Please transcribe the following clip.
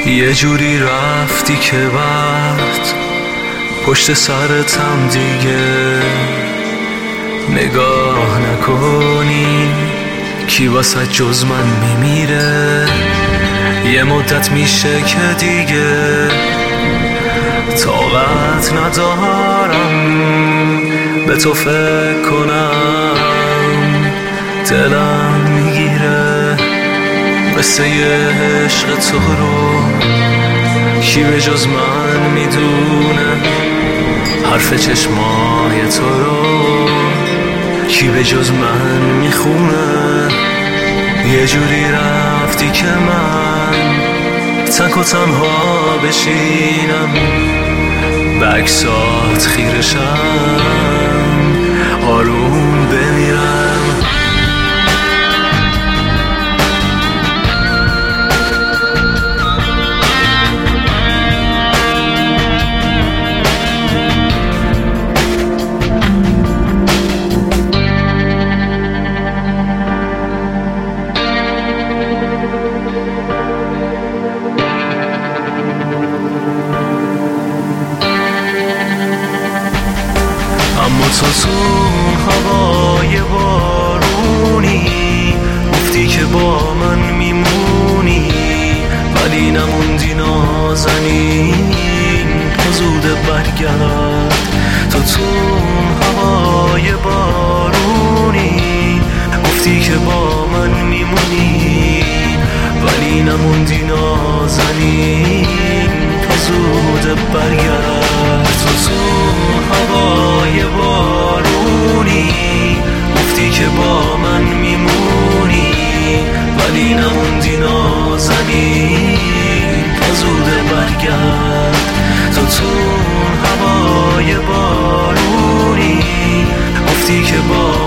یه جوری رفتی که وقت پشت سرتم دیگه نگاه نکنی کی واسه جز من میمیره. یه مدت میشه که دیگه طاقت ندارم به تو فکر کنم، دلم میگیره قصه یه عشق تو رو کی به جز من میدونه، حرف چشمای تو رو کی به جز من میخونه. یه جوری رفتی که من تک و تنها بشینم، به عکسات خیرشم آروم بمیرم. اما تو هوای بارونی گفتی که با من میمونی، ولی نموندی نازنین تا زود برگرد. تو هوای بارونی گفتی که با من میمونی، ولی نموندی نازنین تا زود برگرد. تو هوای بارونی گفتی که با من میمونی، ولی نموندی نازنین تا زود برگرد. تو هوای بارونی گفتی که با